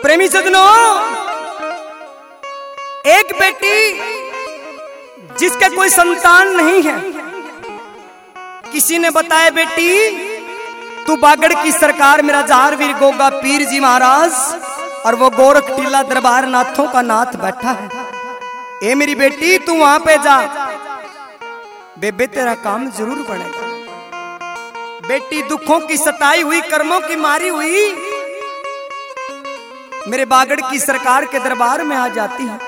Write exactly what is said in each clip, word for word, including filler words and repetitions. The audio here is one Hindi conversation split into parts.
प्रेमी सजनों, एक बेटी जिसका कोई संतान नहीं है, किसी ने बताया बेटी तू बागड़ की सरकार मेरा जार वीर गोगा पीर जी महाराज और वो गोरख टीला दरबार नाथों का नाथ बैठा है। ए मेरी बेटी तू वहां पे जा, बेबे तेरा काम जरूर बनेगा। बेटी दुखों की सताई हुई, कर्मों की मारी हुई मेरे बागड़ की सरकार के दरबार में आ जाती है।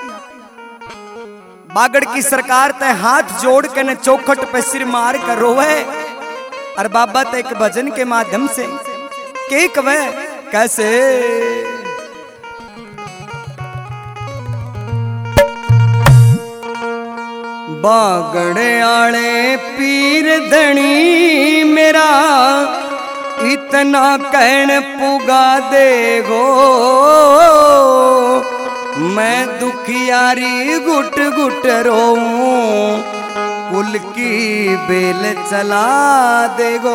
बागड़ की सरकार ते हाथ जोड़ के न चौखट पे सिर मार कर रोवे और बाबा ते एक भजन के माध्यम से के कवे कैसे बागड़े आले पीर धनी मेरा इतना कहन पुगा देगो, मैं दुखियारी गुट गुट रोऊं कुल की बेल चला देगो।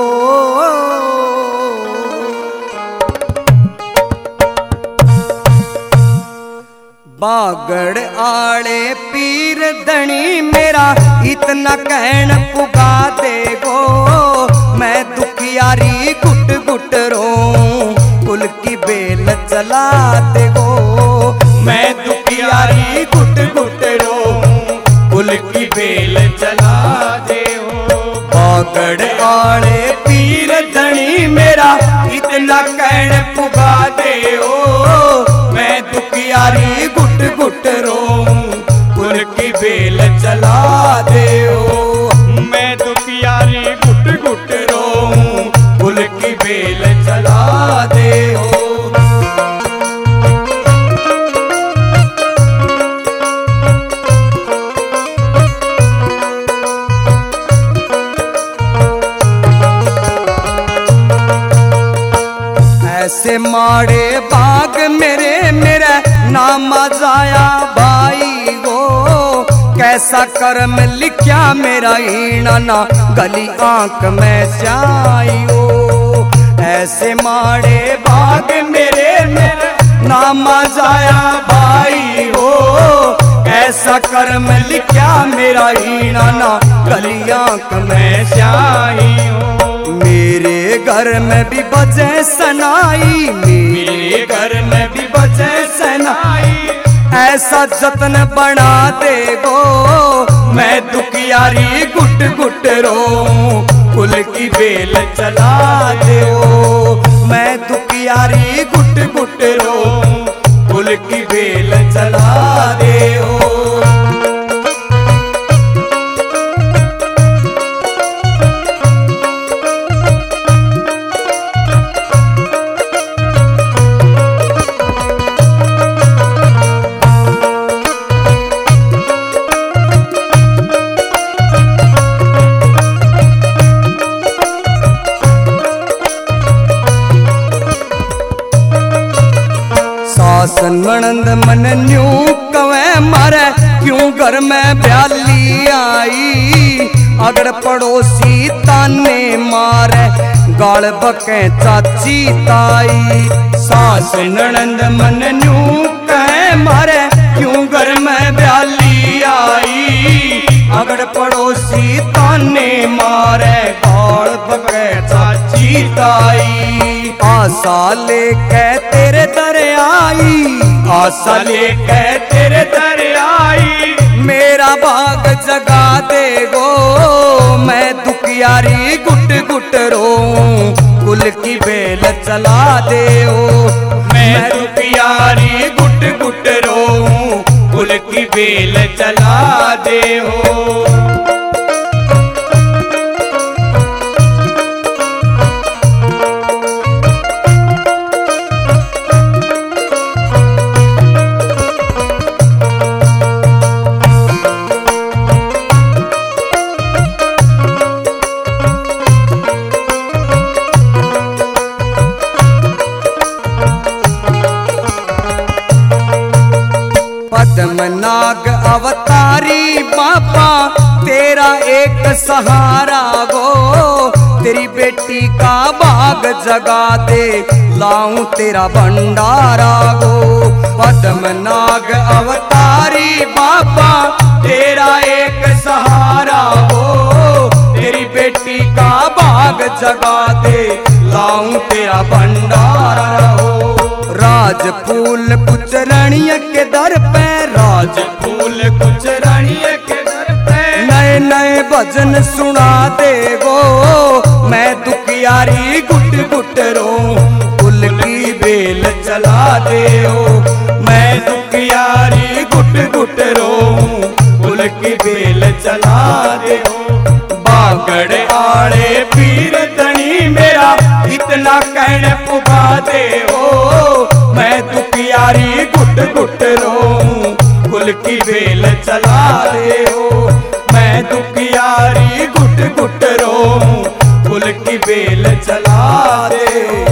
बागड़ आले पीर धनी मेरा इतना कहन पुगा देगो, मैं दुखियारी गुट गुट रोऊं कुल की बेल चला देगो। मैं दुखियारी गुट गुट रोऊं कुल की बेल चला देगो। बागड़ आले पीर धनी मेरा इतना कहन पुगा देओ, मैं दुखियारी गुट गुट रोऊं कुल की बेल चला देओ। मैं दुखियारी गुट गुट रोऊं कुल की बेल चला देओ। ऐसे माड़े बाग मेरे मेरे नाम जाया भाई गो, कैसा कर्म लिखा मेरा हीना ना गली आंख में जाइयो। ऐसे माड़े बाग मेरे मेरे नाम जाया भाई हो, ऐसा कर्म लिखा मेरा हीना ना गली आंख में जाइयो। मेरे घर में भी बजे सनाई, मेरे घर में भी बजे सनाई, ऐसा जतन बना देगो, मैं दुखियारी गुट गुट रोऊं कुल की बेल चला देओ। मैं दुखियारी गुट गुट रोऊं कुल की बेल चला देओ। सासन ननंद मन न्यू कवे मारे क्यों घर में ब्याली आई, अगर पड़ोसी ताने मारे गाल बके चाची ताई। सास ननंद मन न्यू कहे मारे क्यों घर में ब्याली आई, अगर पड़ोसी ताने मारे गाल बके चाची ताई। आशा लेके तेरे दर आई, आशा लेके तेरे दर आई, मेरा भाग जगा देगो, मैं दुखियारी गुट गुट रोऊं कुल की बेल चला देओ। मैं दुखियारी गुट गुट रोऊं कुल की बेल चला देओ। पद्मनाग अवतारी बाबा तेरा एक सहारा गो, तेरी बेटी का बाग जगा दे, लाऊं तेरा भंडारा गो। पद्मनाग अवतारी बाबा तेरा एक सहारा हो, तेरी बेटी का बाग जगा दे, लाऊं तेरा भंडारा हो। राज फूल कुछ रणिय के दर पे, राज फूल कुछ रानिय के दर पे, नए नए भजन सुना दे गो। मैं दुखियारी गुट गुट रो, फूल की बेल चला दे हो। मैं दुखियारी गुट गुट रो, फूल की बेल चला दे हो। बागड़ आड़े पीर धनी मेरा, इतना कहने पुगा दे हो। मैं दुखियारी गुट गुट रो, फूल की बेल चला दे हो। मैं दुखियारी गुट गुट रो, फूल की बेल चला दे।